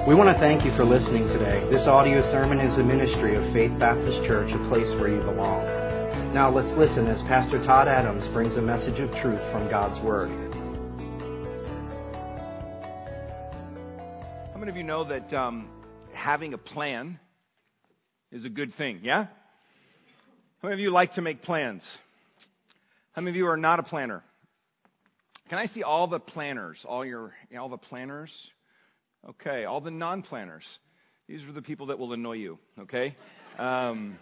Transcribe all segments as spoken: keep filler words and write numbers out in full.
We want to thank you for listening today. This audio sermon is a ministry of Faith Baptist Church, a place where you belong. Now let's listen as Pastor Todd Adams brings a message of truth from God's Word. How many of you know that um, having a plan is a good thing, yeah? How many of you like to make plans? How many of you are not a planner? Can I see all the planners, all your, all the planners? Okay, all the non-planners. These are the people that will annoy you, okay? Um,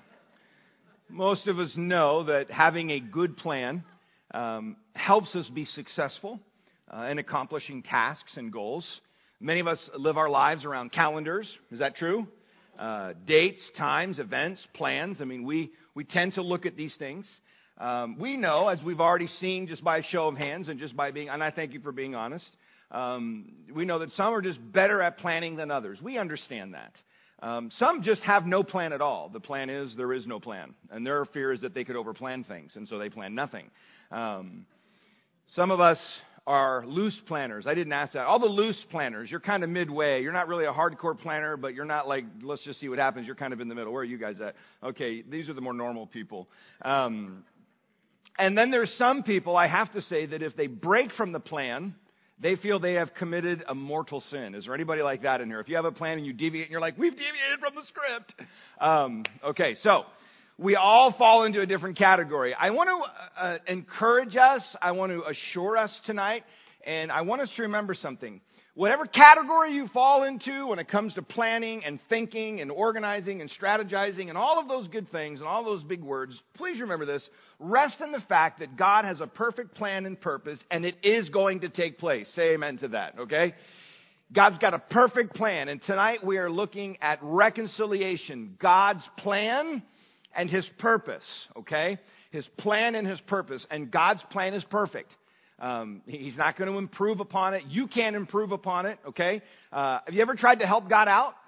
most of us know that having a good plan um, helps us be successful uh, in accomplishing tasks and goals. Many of us live our lives around calendars. Is that true? Uh, dates, times, events, plans. I mean, we, we tend to look at these things. Um, we know, as we've already seen just by a show of hands and just by being, and I thank you for being honest, um, we know that some are just better at planning than others. We understand that. Um, some just have no plan at all. The plan is there is no plan. And their fear is that they could overplan things, and so they plan nothing. Um, some of us are loose planners. I didn't ask that. All the loose planners, you're kind of midway. You're not really a hardcore planner, but you're not like, let's just see what happens. You're kind of in the middle. Where are you guys at? Okay, these are the more normal people. Um, and then there's some people, I have to say, that if they break from the plan, they feel they have committed a mortal sin. Is there anybody like that in here? If you have a plan and you deviate and you're like, we've deviated from the script. Um, okay, so we all fall into a different category. I want to uh, encourage us. I want to assure us tonight. And I want us to remember something. Whatever category you fall into when it comes to planning and thinking and organizing and strategizing and all of those good things and all those big words, please remember this. Rest in the fact that God has a perfect plan and purpose, and it is going to take place. Say amen to that, okay? God's got a perfect plan, and tonight we are looking at reconciliation, God's plan and His purpose, okay? His plan and His purpose, and God's plan is perfect. Um, he's not going to improve upon it. You can't improve upon it, okay? Uh, have you ever tried to help God out?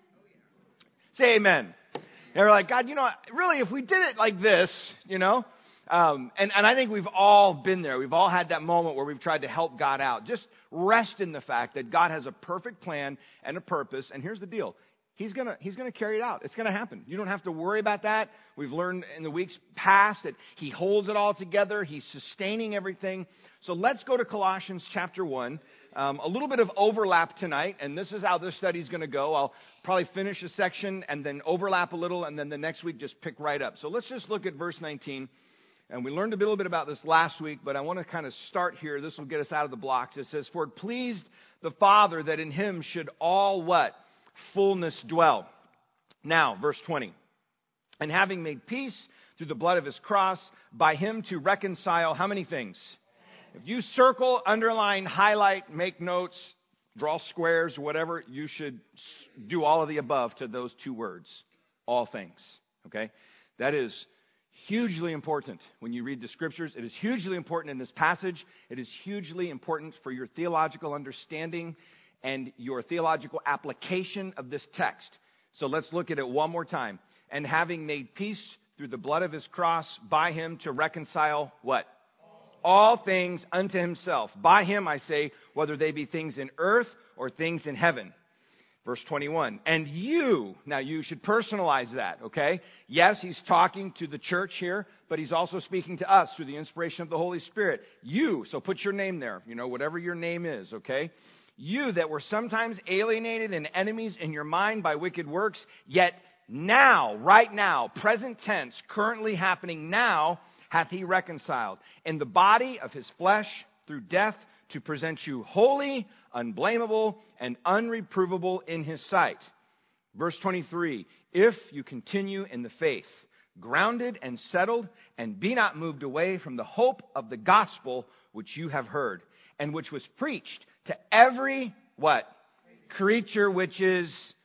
Say amen. You're like, God, you know, really, if we did it like this, you know, um, and, and I think we've all been there. We've all had that moment where we've tried to help God out. Just rest in the fact that God has a perfect plan and a purpose. And here's the deal. He's going to he's going to carry it out. It's going to happen. You don't have to worry about that. We've learned in the weeks past that He holds it all together. He's sustaining everything. So let's go to Colossians chapter one. Um, a little bit of overlap tonight, and this is how this study is going to go. I'll probably finish a section and then overlap a little, and then the next week just pick right up. So let's just look at verse nineteen. And we learned a little bit about this last week, but I want to kind of start here. This will get us out of the blocks. It says, "For it pleased the Father that in Him should all" what? "Fullness dwell." Now, verse twenty. "And having made peace through the blood of His cross, by Him to reconcile" how many things? If you circle, underline, highlight, make notes, draw squares, whatever, you should do all of the above to those two words. All things. Okay? That is hugely important when you read the Scriptures. It is hugely important in this passage. It is hugely important for your theological understanding and your theological application of this text. So let's look at it one more time. "And having made peace through the blood of His cross, by Him to reconcile" what? "All things unto Himself." By Him, I say, whether they be things in earth or things in heaven. Verse twenty-one. "And you," now you should personalize that, okay? Yes, He's talking to the church here, but He's also speaking to us through the inspiration of the Holy Spirit. You, so put your name there, you know, whatever your name is, okay? "You that were sometimes alienated and enemies in your mind by wicked works, yet now," right now, present tense, currently happening now, "hath He reconciled in the body of His flesh through death to present you holy, unblameable, and unreprovable in His sight." Verse twenty-three. "If you continue in the faith, grounded and settled, and be not moved away from the hope of the gospel which you have heard, and which was preached to every" what? "Creature," which is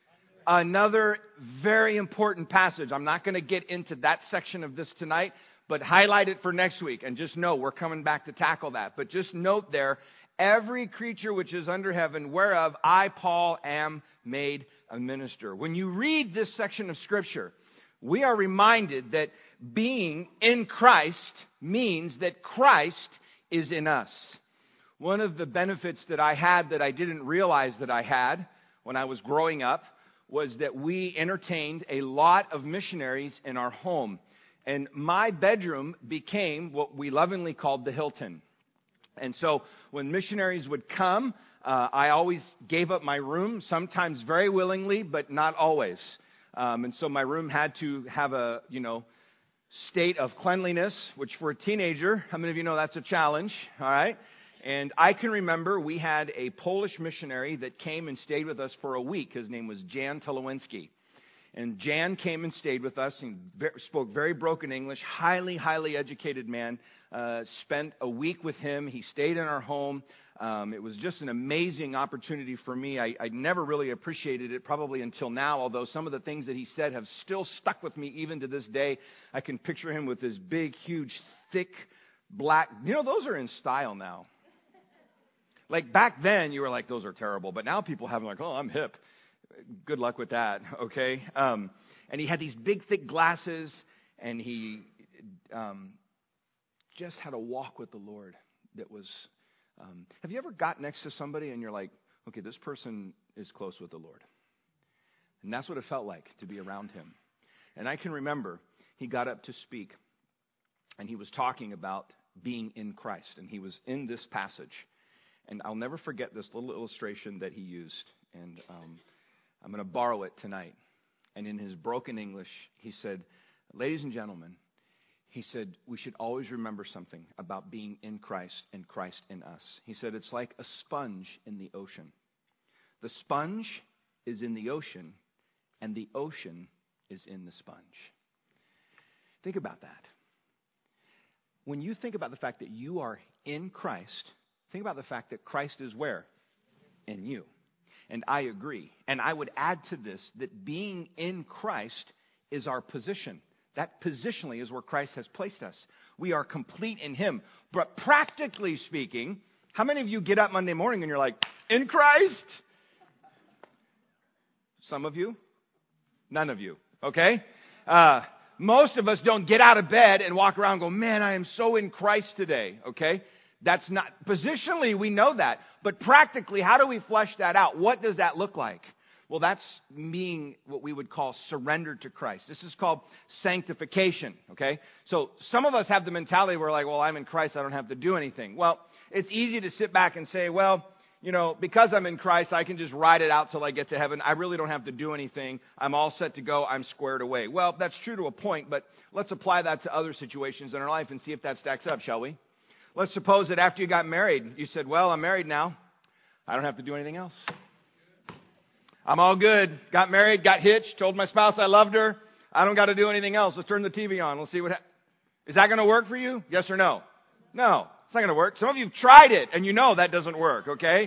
another very important passage. I'm not going to get into that section of this tonight, but highlight it for next week. And just know we're coming back to tackle that. But just note there, "Every creature which is under heaven, whereof I, Paul, am made a minister." When you read this section of Scripture, we are reminded that being in Christ means that Christ is in us. One of the benefits that I had that I didn't realize that I had when I was growing up was that we entertained a lot of missionaries in our home. And my bedroom became what we lovingly called the Hilton. And so when missionaries would come, uh, I always gave up my room, sometimes very willingly, but not always. Um, and so my room had to have a, you know, state of cleanliness, which for a teenager, how many of you know that's a challenge, all right? And I can remember we had a Polish missionary that came and stayed with us for a week. His name was Jan Tulowinski. And Jan came and stayed with us and spoke very broken English, highly, highly educated man. Uh, spent a week with him. He stayed in our home. Um, it was just an amazing opportunity for me. I, I never really appreciated it, probably until now, although some of the things that he said have still stuck with me even to this day. I can picture him with this big, huge, thick, black... You know, those are in style now. Like back then, you were like, those are terrible. But now people have them like, oh, I'm hip. Good luck with that, okay? Um, and he had these big, thick glasses, and he um, just had a walk with the Lord that was... Um, have you ever got next to somebody and you're like, okay, this person is close with the Lord? And that's what it felt like to be around him. And I can remember he got up to speak, and he was talking about being in Christ, and he was in this passage. And I'll never forget this little illustration that he used, and um, I'm going to borrow it tonight. And in his broken English, he said, ladies and gentlemen, he said, we should always remember something about being in Christ and Christ in us. He said, it's like a sponge in the ocean. The sponge is in the ocean, and the ocean is in the sponge. Think about that. When you think about the fact that you are in Christ, think about the fact that Christ is where? In you. And I agree. And I would add to this that being in Christ is our position. That positionally is where Christ has placed us. We are complete in Him. But practically speaking, how many of you get up Monday morning and you're like, in Christ? Some of you? None of you. Okay? Uh, most of us don't get out of bed and walk around and go, man, I am so in Christ today. Okay? That's not, positionally we know that. But practically, how do we flesh that out? What does that look like? Well, that's being what we would call surrendered to Christ. This is called sanctification, okay? So some of us have the mentality where we're like, well, I'm in Christ, I don't have to do anything. Well, it's easy to sit back and say, well, you know, because I'm in Christ, I can just ride it out till I get to heaven. I really don't have to do anything. I'm all set to go. I'm squared away. Well, that's true to a point, but let's apply that to other situations in our life and see if that stacks up, shall we? Let's suppose that after you got married, you said, well, I'm married now. I don't have to do anything else. I'm all good. Got married, got hitched, told my spouse I loved her. I don't got to do anything else. Let's turn the T V on. Let's see what happens. Is that going to work for you? Yes or no? No, it's not going to work. Some of you have tried it, and you know that doesn't work, okay?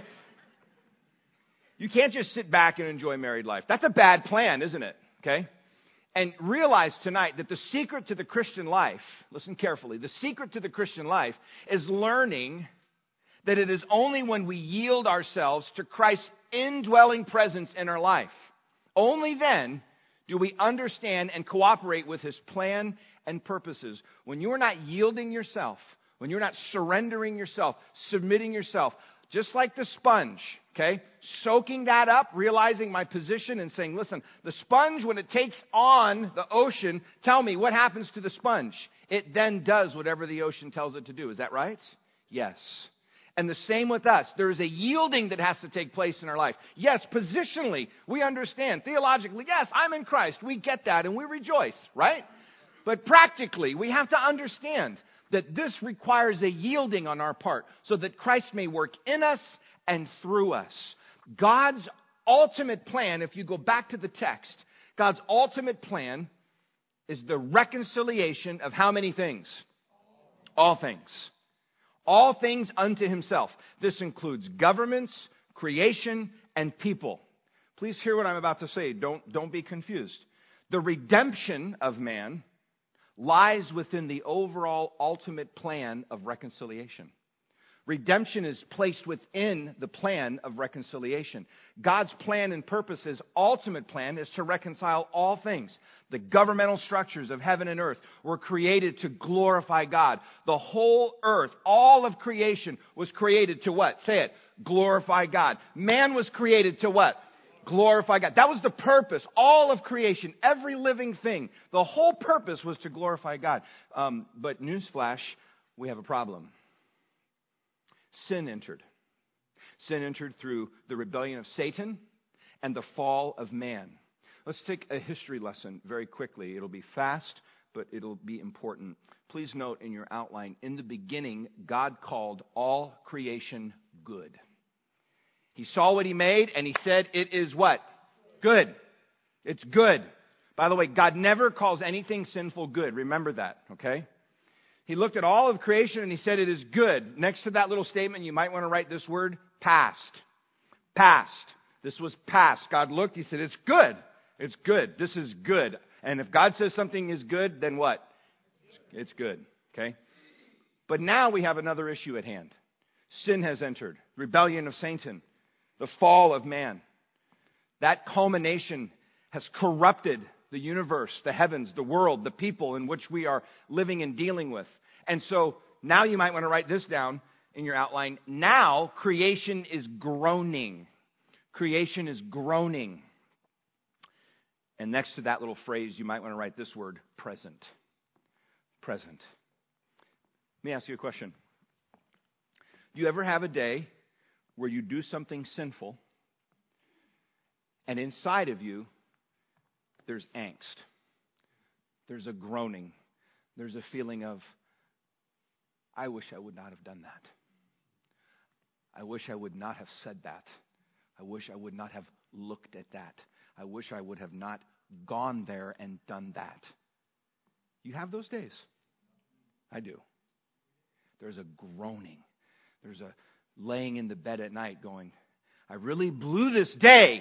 You can't just sit back and enjoy married life. That's a bad plan, isn't it? Okay? And realize tonight that the secret to the Christian life, listen carefully, the secret to the Christian life is learning that it is only when we yield ourselves to Christ's indwelling presence in our life. Only then do we understand and cooperate with His plan and purposes. When you're not yielding yourself, when you're not surrendering yourself, submitting yourself, just like the sponge, okay, soaking that up, realizing my position and saying, listen, the sponge, when it takes on the ocean, tell me what happens to the sponge. It then does whatever the ocean tells it to do. Is that right? Yes. And the same with us. There is a yielding that has to take place in our life. Yes, positionally, we understand. Theologically, yes, I'm in Christ. We get that and we rejoice, right? But practically, we have to understand that this requires a yielding on our part so that Christ may work in us and through us. God's ultimate plan, if you go back to the text, God's ultimate plan is the reconciliation of how many things? All things. All things unto Himself. This includes governments, creation, and people. Please hear what I'm about to say. Don't, don't be confused. The redemption of man lies within the overall ultimate plan of reconciliation. Redemption is placed within the plan of reconciliation. God's plan and purpose, His ultimate plan, is to reconcile all things. The governmental structures of heaven and earth were created to glorify God. The whole earth, all of creation was created to what? Say it. Glorify God. Man was created to what? glorify God. That was the purpose. All of creation, every living thing, the whole purpose was to glorify God. Um, but newsflash, we have a problem. Sin entered. Sin entered through the rebellion of Satan and the fall of man. Let's take a history lesson very quickly. It'll be fast, but it'll be important. Please note in your outline, in the beginning, God called all creation good. He saw what He made, and He said, it is what? Good. It's good. By the way, God never calls anything sinful good. Remember that, okay? He looked at all of creation, and He said, it is good. Next to that little statement, you might want to write this word, past. Past. This was past. God looked, He said, it's good. It's good. This is good. And if God says something is good, then what? It's good. Okay? But now we have another issue at hand. Sin has entered. Rebellion of Satan. The fall of man. That culmination has corrupted the universe, the heavens, the world, the people in which we are living and dealing with. And so now you might want to write this down in your outline. Now creation is groaning. Creation is groaning. And next to that little phrase, you might want to write this word, present. Present. Let me ask you a question. Do you ever have a day where you do something sinful, and inside of you, there's angst. There's a groaning. There's a feeling of, I wish I would not have done that. I wish I would not have said that. I wish I would not have looked at that. I wish I would have not gone there and done that. You have those days? I do. There's a groaning. There's a laying in the bed at night going, I really blew this day.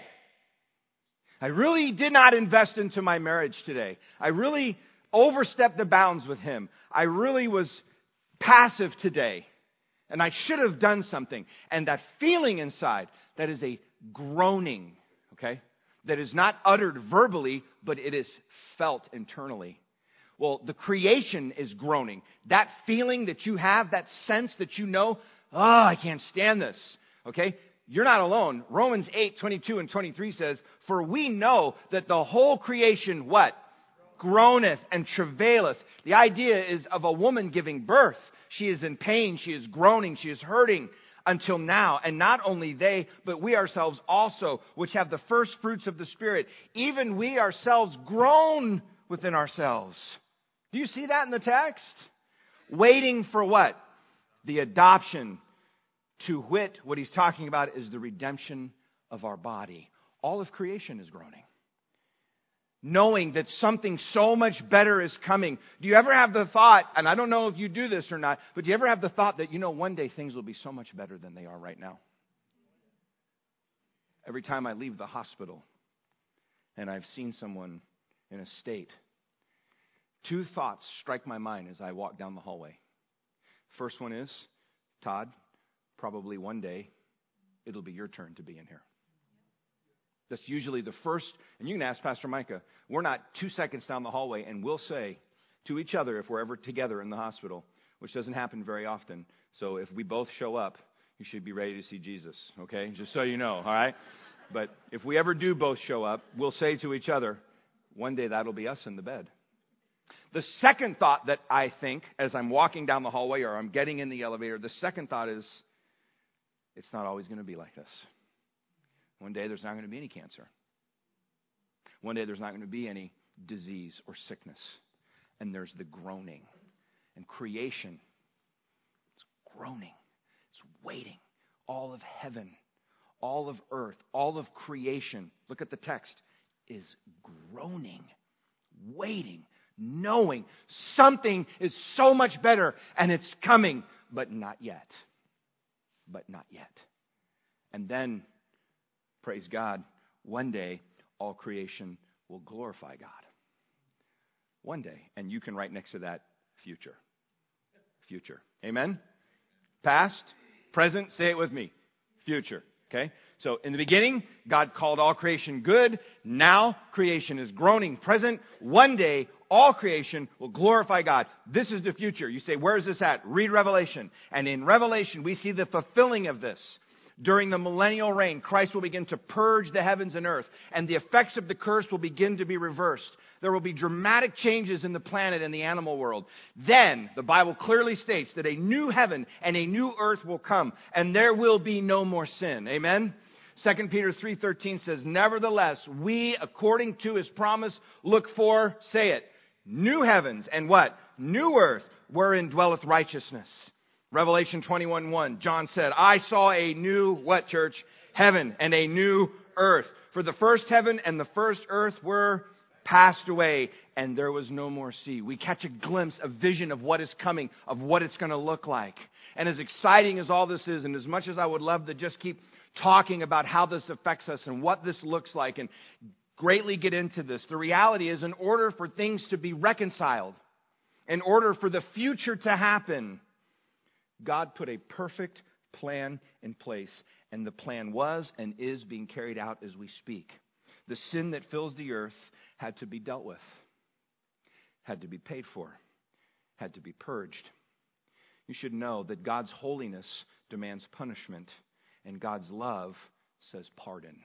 I really did not invest into my marriage today. I really overstepped the bounds with him. I really was passive today. And I should have done something. And that feeling inside, that is a groaning, okay? That is not uttered verbally, but it is felt internally. Well, the creation is groaning. That feeling that you have, that sense that you know, oh, I can't stand this, okay? You're not alone. Romans eight, twenty-two and twenty-three says, for we know that the whole creation, what? Groaneth and travaileth. The idea is of a woman giving birth. She is in pain. She is groaning. She is hurting until now. And not only they, but we ourselves also, which have the first fruits of the Spirit, even we ourselves groan within ourselves. Do you see that in the text? Waiting for what? The adoption. To wit, what he's talking about is the redemption of our body. All of creation is groaning. Knowing that something so much better is coming. Do you ever have the thought, and I don't know if you do this or not, but do you ever have the thought that, you know, one day things will be so much better than they are right now? Every time I leave the hospital and I've seen someone in a state, two thoughts strike my mind as I walk down the hallway. First one is, Todd, probably one day it'll be your turn to be in here. That's usually the first, and you can ask Pastor Micah, we're not two seconds down the hallway and we'll say to each other if we're ever together in the hospital, which doesn't happen very often. So if we both show up, you should be ready to see Jesus, okay? Just so you know, all right? But if we ever do both show up, we'll say to each other, one day that'll be us in the bed. The second thought that I think as I'm walking down the hallway or I'm getting in the elevator, the second thought is, it's not always going to be like this. One day there's not going to be any cancer. One day there's not going to be any disease or sickness. And there's the groaning. And creation is groaning. It's waiting. All of heaven, all of earth, all of creation, look at the text, is groaning, waiting, knowing something is so much better and it's coming, but not yet. But not yet. And then, praise God, one day all creation will glorify God. One day. And you can write next to that, future. Future. Amen? Past, present, say it with me. Future. Okay? So in the beginning, God called all creation good. Now creation is groaning present. One day, all creation will glorify God. This is the future. You say, where is this at? Read Revelation. And in Revelation, we see the fulfilling of this. During the millennial reign, Christ will begin to purge the heavens and earth, and the effects of the curse will begin to be reversed. There will be dramatic changes in the planet and the animal world. Then, the Bible clearly states that a new heaven and a new earth will come, and there will be no more sin. Amen? Second Peter three thirteen says, nevertheless, we, according to His promise, look for, say it, new heavens and what? New earth, wherein dwelleth righteousness. Revelation twenty-one one, John said, I saw a new, what church? Heaven and a new earth. For the first heaven and the first earth were passed away, and there was no more sea. We catch a glimpse, a vision of what is coming, of what it's going to look like. And as exciting as all this is, and as much as I would love to just keep talking about how this affects us and what this looks like and greatly get into this, the reality is, in order for things to be reconciled, in order for the future to happen, God put a perfect plan in place, and the plan was and is being carried out as we speak. The sin that fills the earth had to be dealt with, had to be paid for, had to be purged. You should know that God's holiness demands punishment, and God's love says pardon.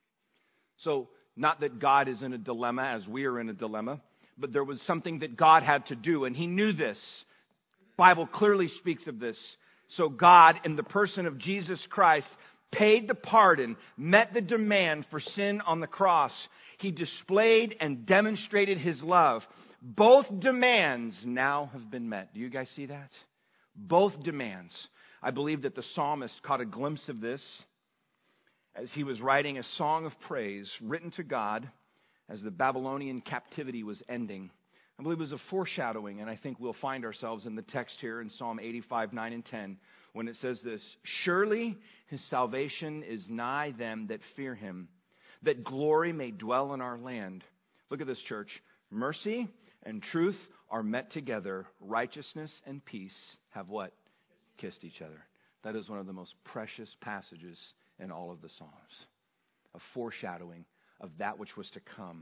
So, not that God is in a dilemma as we are in a dilemma, but there was something that God had to do, and He knew this. Bible clearly speaks of this. So God, in the person of Jesus Christ, paid the pardon, met the demand for sin on the cross. He displayed and demonstrated His love. Both demands now have been met. Do you guys see that? Both demands. I believe that the psalmist caught a glimpse of this as he was writing a song of praise written to God as the Babylonian captivity was ending. I believe it was a foreshadowing, and I think we'll find ourselves in the text here in Psalm eighty-five, nine and ten, when it says this, surely His salvation is nigh them that fear Him, that glory may dwell in our land. Look at this, church. Mercy and truth are met together. Righteousness and peace have what? Kissed each other. That is one of the most precious passages in all of the Psalms. A foreshadowing of that which was to come.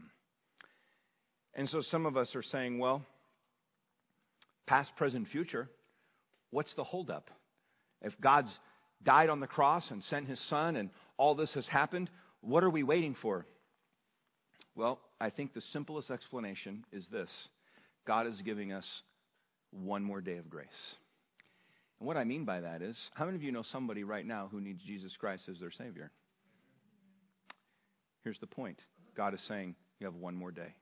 And so some of us are saying, well, past, present, future, what's the holdup? If God's died on the cross and sent His Son and all this has happened, what are we waiting for? Well, I think the simplest explanation is this. God is giving us one more day of grace. And what I mean by that is, how many of you know somebody right now who needs Jesus Christ as their Savior? Here's the point. God is saying, you have one more day.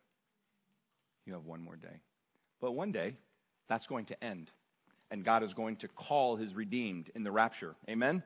You have one more day. But one day, that's going to end. And God is going to call His redeemed in the rapture. Amen?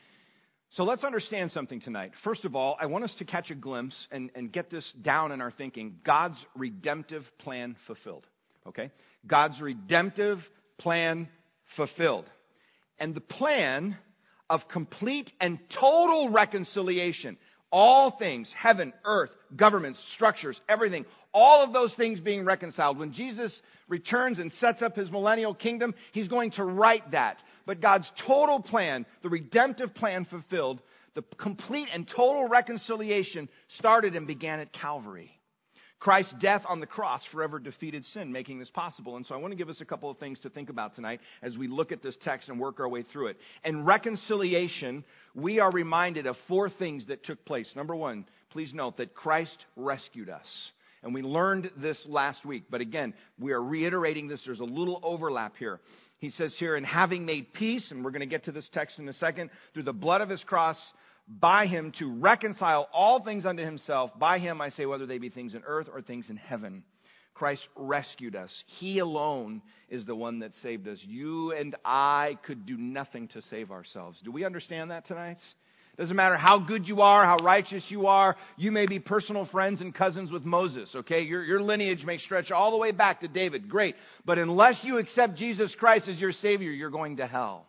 So let's understand something tonight. First of all, I want us to catch a glimpse and, and get this down in our thinking. God's redemptive plan fulfilled. Okay? God's redemptive plan fulfilled. And the plan of complete and total reconciliation. All things, heaven, earth, governments, structures, everything, all of those things being reconciled. When Jesus returns and sets up His millennial kingdom, He's going to right that. But God's total plan, the redemptive plan fulfilled, the complete and total reconciliation started and began at Calvary. Christ's death on the cross forever defeated sin, making this possible. And so I want to give us a couple of things to think about tonight as we look at this text and work our way through it. In reconciliation, we are reminded of four things that took place. Number one, please note that Christ rescued us. And we learned this last week. But again, we are reiterating this. There's a little overlap here. He says here, and having made peace, and we're going to get to this text in a second, through the blood of His cross, by Him to reconcile all things unto Himself. By Him, I say, whether they be things in earth or things in heaven. Christ rescued us. He alone is the one that saved us. You and I could do nothing to save ourselves. Do we understand that tonight? Doesn't matter how good you are, how righteous you are. You may be personal friends and cousins with Moses, okay? Your, your lineage may stretch all the way back to David. Great. But unless you accept Jesus Christ as your Savior, you're going to hell.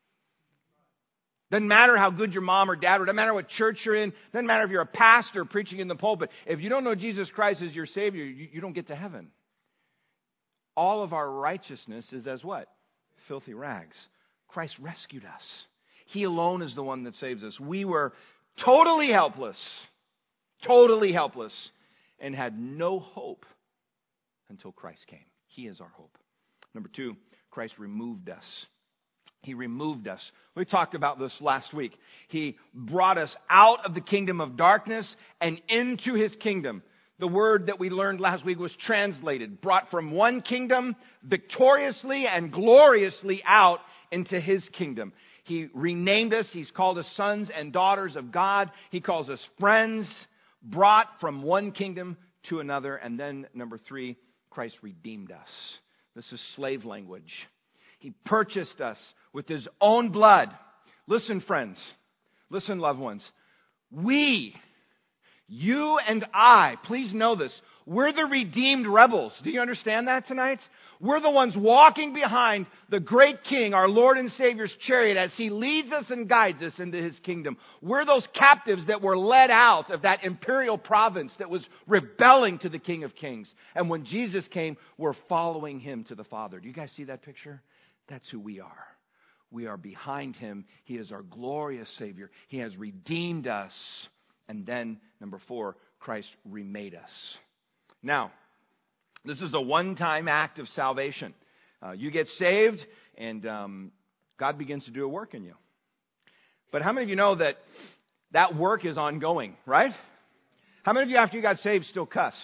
Doesn't matter how good your mom or dad, or doesn't matter what church you're in. Doesn't matter if you're a pastor preaching in the pulpit. If you don't know Jesus Christ as your Savior, you, you don't get to heaven. All of our righteousness is as what? Filthy rags. Christ rescued us. He alone is the one that saves us. We were totally helpless, totally helpless, and had no hope until Christ came. He is our hope. Number two, Christ removed us. He removed us. We talked about this last week. He brought us out of the kingdom of darkness and into His kingdom. The word that we learned last week was translated, brought from one kingdom victoriously and gloriously out into His kingdom. He renamed us. He's called us sons and daughters of God. He calls us friends, brought from one kingdom to another. And then number three, Christ redeemed us. This is slave language. He purchased us with His own blood. Listen, friends. Listen, loved ones. We, you and I, please know this, we're the redeemed rebels. Do you understand that tonight? We're the ones walking behind the great King, our Lord and Savior's chariot, as He leads us and guides us into His kingdom. We're those captives that were led out of that imperial province that was rebelling to the King of Kings. And when Jesus came, we're following Him to the Father. Do you guys see that picture? That's who we are. We are behind Him. He is our glorious Savior. He has redeemed us. And then, number four, Christ remade us. Now, this is a one-time act of salvation. Uh, you get saved, and um, God begins to do a work in you. But how many of you know that that work is ongoing, right? How many of you, after you got saved, still cussed?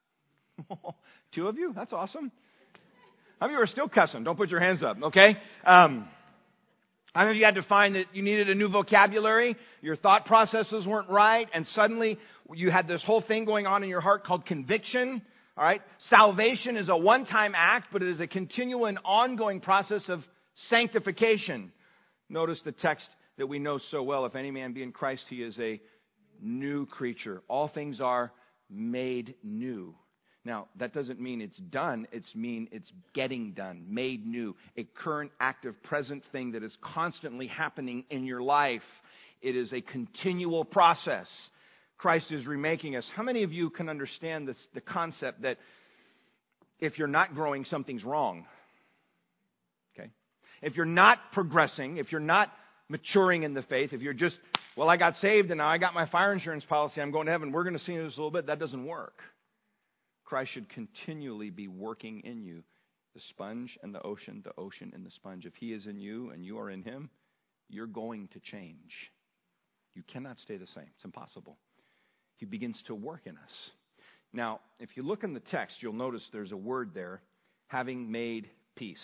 Two of you? That's awesome. How many of you are still cussing? Don't put your hands up, okay? Um, how many of you had to find that you needed a new vocabulary? Your thought processes weren't right, and suddenly you had this whole thing going on in your heart called conviction? All right? Salvation is a one-time act, but it is a continual and ongoing process of sanctification. Notice the text that we know so well. If any man be in Christ, he is a new creature. All things are made new. Now, that doesn't mean it's done. It's mean it's getting done, made new. A current, active, present thing that is constantly happening in your life. It is a continual process. Christ is remaking us. How many of you can understand this, the concept that if you're not growing, something's wrong? Okay? If you're not progressing, if you're not maturing in the faith, if you're just, well, I got saved and now I got my fire insurance policy, I'm going to heaven, we're going to see this a little bit, that doesn't work. Christ should continually be working in you. The sponge and the ocean, the ocean and the sponge. If He is in you and you are in Him, you're going to change. You cannot stay the same. It's impossible. He begins to work in us. Now, if you look in the text, you'll notice there's a word there, having made peace.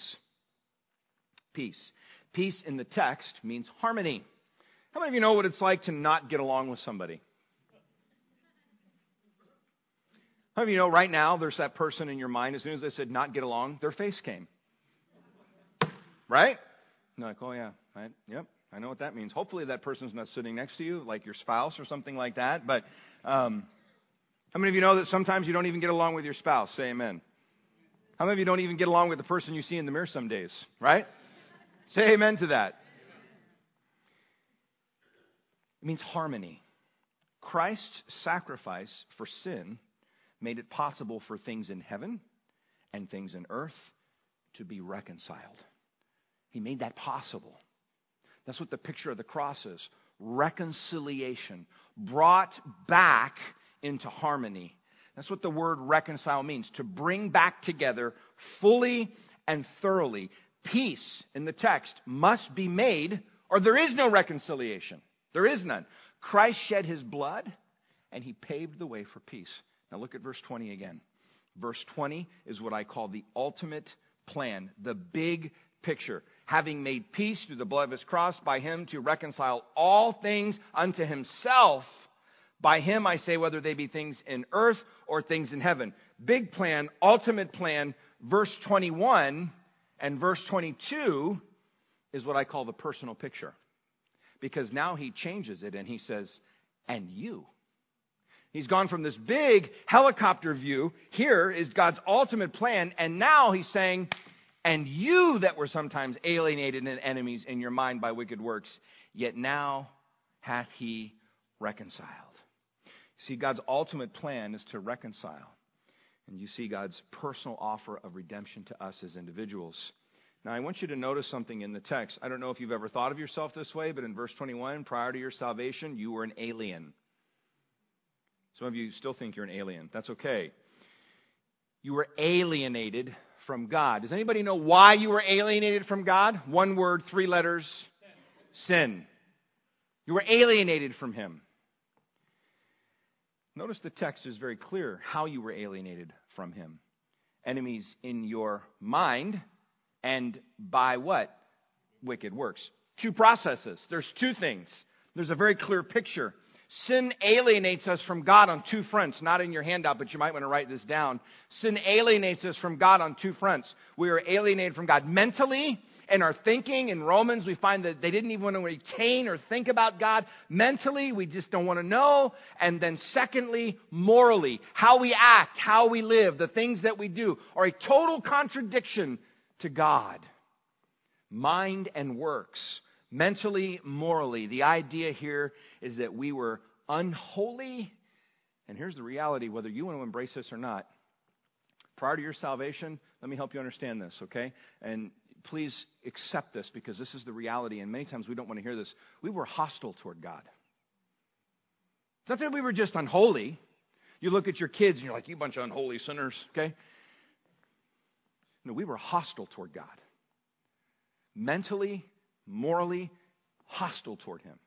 Peace. Peace in the text means harmony. How many of you know what it's like to not get along with somebody? How many of you know right now there's that person in your mind, as soon as I said not get along, their face came. Right? You're like, oh yeah, right? Yep. I know what that means. Hopefully that person's not sitting next to you, like your spouse or something like that. But um, how many of you know that sometimes you don't even get along with your spouse? Say amen. How many of you don't even get along with the person you see in the mirror some days? Right? Say amen to that. It means harmony. Christ's sacrifice for sin made it possible for things in heaven and things in earth to be reconciled. He made that possible. That's what the picture of the cross is. Reconciliation. Brought back into harmony. That's what the word reconcile means. To bring back together fully and thoroughly. Peace in the text must be made or there is no reconciliation. There is none. Christ shed His blood and He paved the way for peace. Now look at verse twenty again. Verse twenty is what I call the ultimate plan. The big picture. Having made peace through the blood of His cross, by Him to reconcile all things unto Himself. By Him, I say, whether they be things in earth or things in heaven. Big plan, ultimate plan. Verse twenty-one and verse twenty-two is what I call the personal picture. Because now He changes it and He says, and you. He's gone from this big helicopter view. Here is God's ultimate plan. And now He's saying, and you that were sometimes alienated and enemies in your mind by wicked works, yet now hath He reconciled. See, God's ultimate plan is to reconcile. And you see God's personal offer of redemption to us as individuals. Now, I want you to notice something in the text. I don't know if you've ever thought of yourself this way, but in verse twenty-one, prior to your salvation, you were an alien. Some of you still think you're an alien. That's okay. You were alienated from God. Does anybody know why you were alienated from God? One word, three letters. Sin. Sin. You were alienated from Him. Notice the text is very clear how you were alienated from Him. Enemies in your mind and by what? Wicked works. Two processes. There's two things. There's a very clear picture. Sin alienates us from God on two fronts. Not in your handout, but you might want to write this down. Sin alienates us from God on two fronts. We are alienated from God mentally. In our thinking, in Romans, we find that they didn't even want to retain or think about God. Mentally, we just don't want to know. And then secondly, morally, how we act, how we live, the things that we do are a total contradiction to God. Mind and works. Mentally, morally. The idea here is that we were unholy. And here's the reality, whether you want to embrace this or not. Prior to your salvation, let me help you understand this, okay? And please accept this because this is the reality. And many times we don't want to hear this. We were hostile toward God. It's not that we were just unholy. You look at your kids and you're like, you bunch of unholy sinners, okay? No, we were hostile toward God. Mentally, morally hostile toward Him.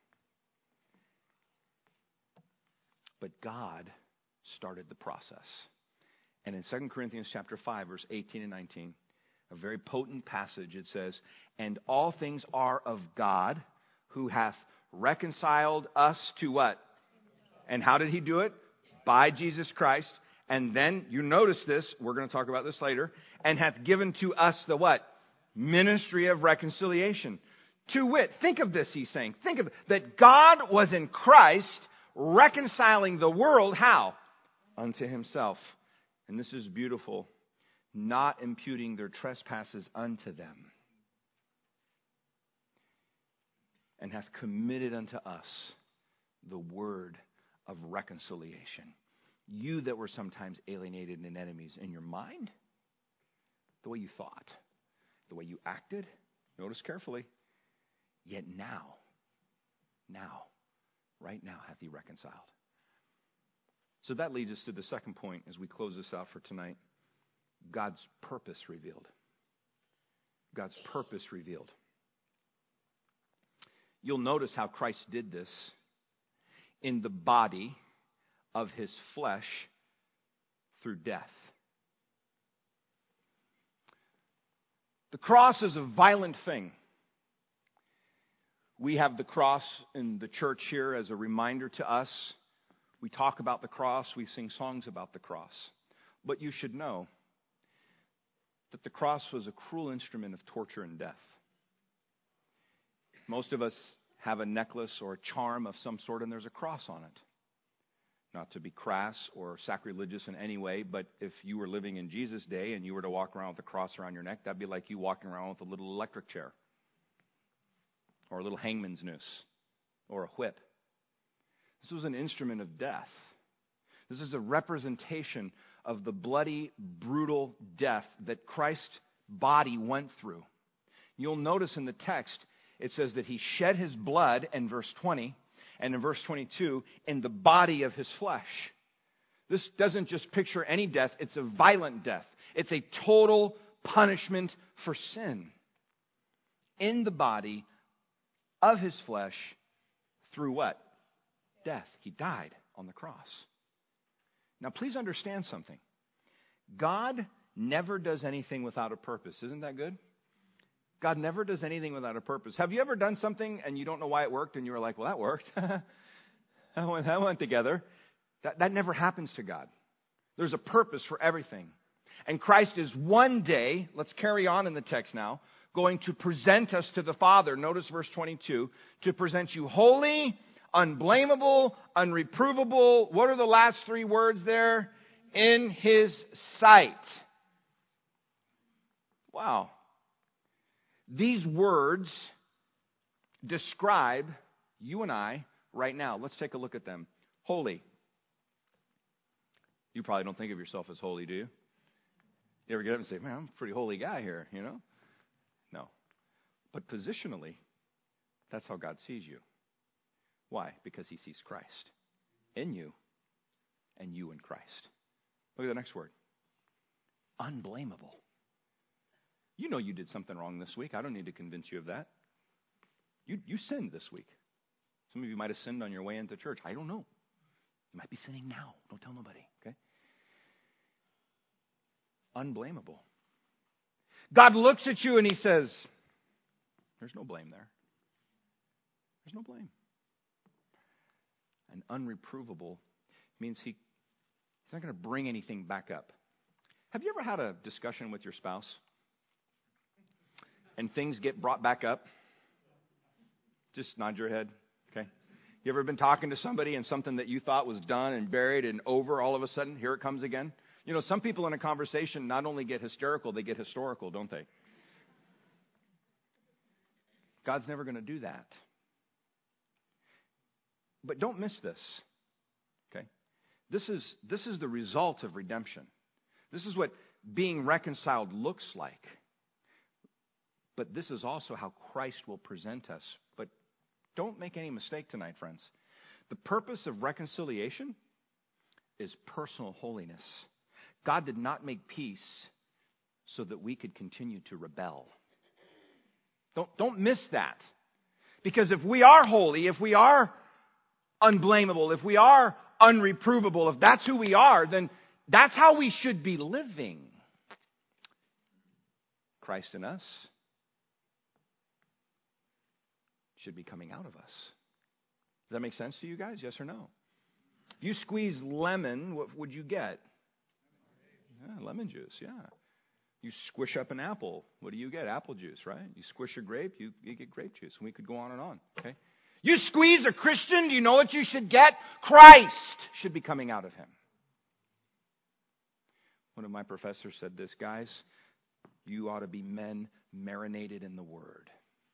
But God started the process. And in Second Corinthians chapter five, verse eighteen and nineteen, a very potent passage, it says, and all things are of God, who hath reconciled us to what? And how did He do it? By Jesus Christ. And then, you notice this, we're going to talk about this later, and hath given to us the what? Ministry of reconciliation. To wit, think of this, he's saying. Think of it, that God was in Christ reconciling the world, how? Unto Himself. And this is beautiful. Not imputing their trespasses unto them. And hath committed unto us the word of reconciliation. You that were sometimes alienated and enemies in your mind, the way you thought, the way you acted, notice carefully, yet now, now, right now hath He reconciled. So that leads us to the second point as we close this out for tonight. God's purpose revealed. God's purpose revealed. You'll notice how Christ did this in the body of His flesh through death. The cross is a violent thing. We have the cross in the church here as a reminder to us. We talk about the cross. We sing songs about the cross. But you should know that the cross was a cruel instrument of torture and death. Most of us have a necklace or a charm of some sort, and there's a cross on it. Not to be crass or sacrilegious in any way, but if you were living in Jesus' day and you were to walk around with a cross around your neck, that'd be like you walking around with a little electric chair or a little hangman's noose or a whip. This was an instrument of death. This is a representation of the bloody, brutal death that Christ's body went through. You'll notice in the text, it says that He shed His blood in verse twenty, and in verse twenty-two, in the body of His flesh. This doesn't just picture any death, it's a violent death. It's a total punishment for sin. In the body of His flesh, through what? Death. He died on the cross. Now, please understand something. God never does anything without a purpose. Isn't that good? God never does anything without a purpose. Have you ever done something and you don't know why it worked and you were like, well, that worked. that, went, that went together. That, that never happens to God. There's a purpose for everything. And Christ is one day, let's carry on in the text now, going to present us to the Father. Notice verse twenty-two. To present you holy, unblameable, unreprovable. What are the last three words there? In His sight. Wow. These words describe you and I right now. Let's take a look at them. Holy. You probably don't think of yourself as holy, do you? You ever get up and say, man, I'm a pretty holy guy here, you know? No. But positionally, that's how God sees you. Why? Because He sees Christ in you and you in Christ. Look at the next word. Unblameable. You know you did something wrong this week. I don't need to convince you of that. You, you sinned this week. Some of you might have sinned on your way into church. I don't know. You might be sinning now. Don't tell nobody, okay? Unblameable. God looks at you and He says, there's no blame there. There's no blame. And unreprovable means he, He's not going to bring anything back up. Have you ever had a discussion with your spouse and things get brought back up? Just nod your head, okay? You ever been talking to somebody and something that you thought was done and buried and over, all of a sudden, here it comes again? You know, some people in a conversation not only get hysterical, they get historical, don't they? God's never going to do that. But don't miss this, okay? This is, this is the result of redemption. This is what being reconciled looks like. But this is also how Christ will present us. But don't make any mistake tonight, friends. The purpose of reconciliation is personal holiness. God did not make peace so that we could continue to rebel. Don't, don't miss that. Because if we are holy, if we are unblameable, if we are unreprovable, if that's who we are, then that's how we should be living. Christ in us should be coming out of us. Does that make sense to you guys? Yes or no? If you squeeze lemon, what would you get? Yeah, lemon juice, yeah. You squish up an apple, what do you get? Apple juice, right? You squish a grape, you, you get grape juice. And we could go on and on, okay? You squeeze a Christian, do you know what you should get? Christ should be coming out of him. One of my professors said this, guys, you ought to be men marinated in the Word.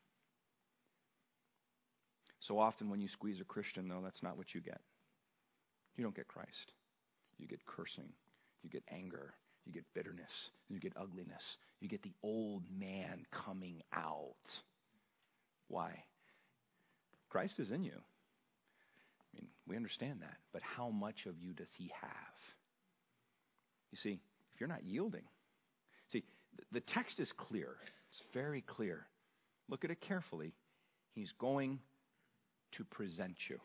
So often when you squeeze a Christian, though, that's not what you get. You don't get Christ. You get cursing. You get anger. You get bitterness. You get ugliness. You get the old man coming out. Why? Christ is in you. I mean, we understand that. But how much of you does he have? You see, if you're not yielding. See, the text is clear. It's very clear. Look at it carefully. He's going to present you.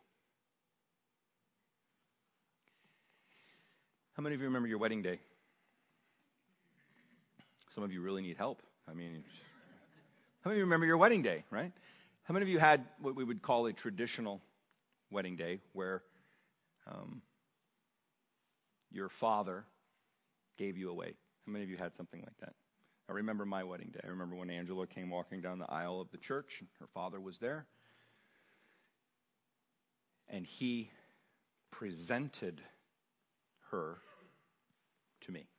How many of you remember your wedding day? Some of you really need help. I mean, how many of you remember your wedding day, right? How many of you had what we would call a traditional wedding day where um, your father gave you away? How many of you had something like that? I remember my wedding day. I remember when Angela came walking down the aisle of the church. Her father was there. And he presented her to me.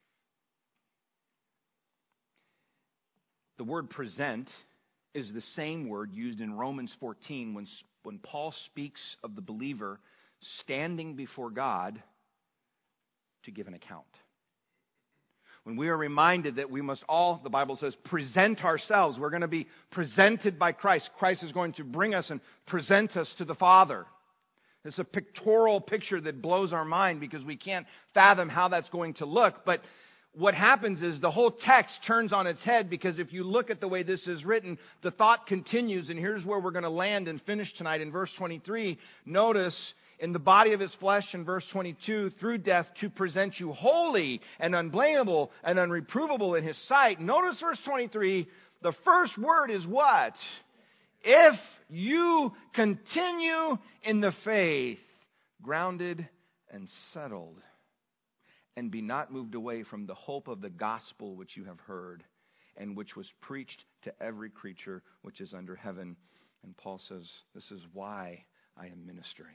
The word present is the same word used in Romans fourteen when, when Paul speaks of the believer standing before God to give an account. When we are reminded that we must all, the Bible says, present ourselves. We're going to be presented by Christ. Christ is going to bring us and present us to the Father. It's a pictorial picture that blows our mind because we can't fathom how that's going to look. But what happens is the whole text turns on its head, because if you look at the way this is written, the thought continues, and here's where we're going to land and finish tonight in verse twenty-three. Notice, in the body of his flesh in verse twenty-two, through death to present you holy and unblameable and unreprovable in his sight. Notice verse twenty-three, the first word is what? If you continue in the faith, grounded and settled, and be not moved away from the hope of the gospel which you have heard, and which was preached to every creature which is under heaven. And Paul says, this is why I am ministering.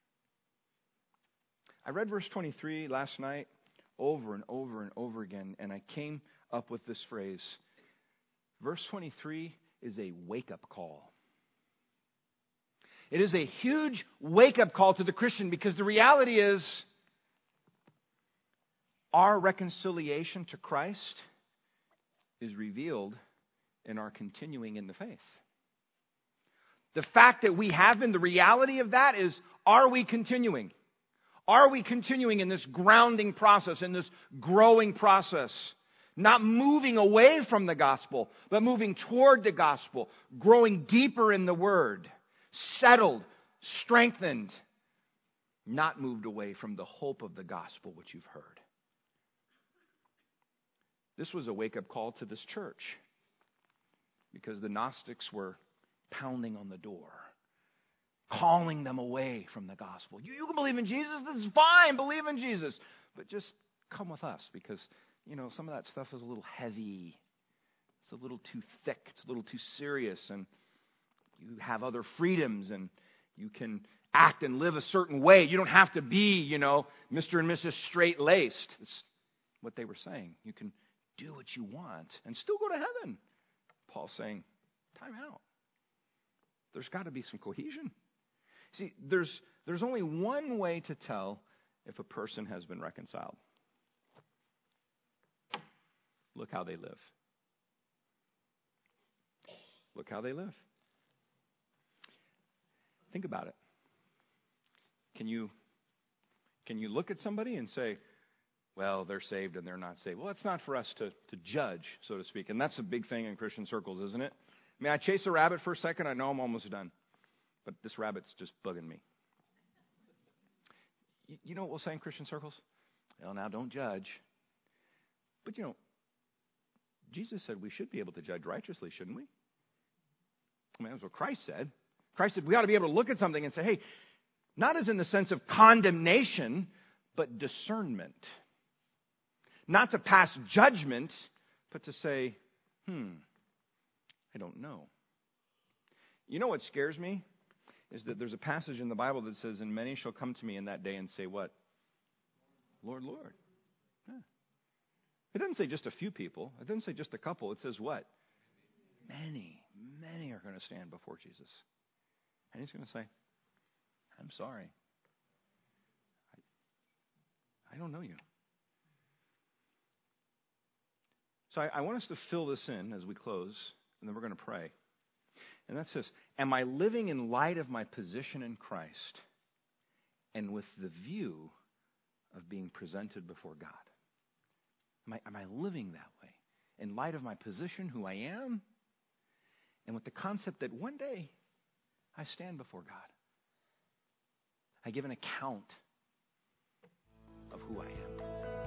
I read verse twenty-three last night over and over and over again, and I came up with this phrase. Verse twenty-three is a wake-up call. It is a huge wake-up call to the Christian, because the reality is our reconciliation to Christ is revealed in our continuing in the faith. The fact that we have been, the reality of that is, are we continuing? Are we continuing in this grounding process, in this growing process? Not moving away from the gospel, but moving toward the gospel, growing deeper in the Word, settled, strengthened, not moved away from the hope of the gospel which you've heard. This was a wake-up call to this church because the Gnostics were pounding on the door, calling them away from the gospel. You, you can believe in Jesus, this is fine, believe in Jesus, but just come with us because, you know, some of that stuff is a little heavy. It's a little too thick. It's a little too serious. And you have other freedoms and you can act and live a certain way. You don't have to be, you know, Mister and Missus Straight-Laced. That's what they were saying. You can do what you want and still go to heaven. Paul's saying, time out. There's got to be some cohesion. See, there's there's only one way to tell if a person has been reconciled. Look how they live. Look how they live. Think about it. Can you can you look at somebody and say, well, they're saved and they're not saved? Well, it's not for us to, to judge, so to speak. And that's a big thing in Christian circles, isn't it? I mean, I chase a rabbit for a second. I know I'm almost done. But this rabbit's just bugging me. You, you know what we'll say in Christian circles? Well, now don't judge. But, you know, Jesus said we should be able to judge righteously, shouldn't we? I mean, that's what Christ said. Christ said we ought to be able to look at something and say, hey, not as in the sense of condemnation, but discernment. Not to pass judgment, but to say, hmm, I don't know. You know what scares me? Is that there's a passage in the Bible that says, and many shall come to me in that day and say what? Lord, Lord. Yeah. It doesn't say just a few people. It doesn't say just a couple. It says what? Many, many are going to stand before Jesus. And he's going to say, I'm sorry. I, I don't know you. So I, I want us to fill this in as we close, and then we're going to pray. And that's this. Am I living in light of my position in Christ and with the view of being presented before God? Am I, am I living that way in light of my position, who I am, and with the concept that one day I stand before God? I give an account of who I am.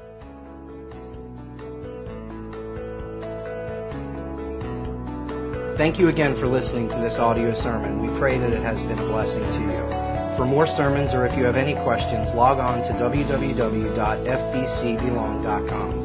Thank you again for listening to this audio sermon. We pray that it has been a blessing to you. For more sermons or if you have any questions, log on to w w w dot f b c belong dot com.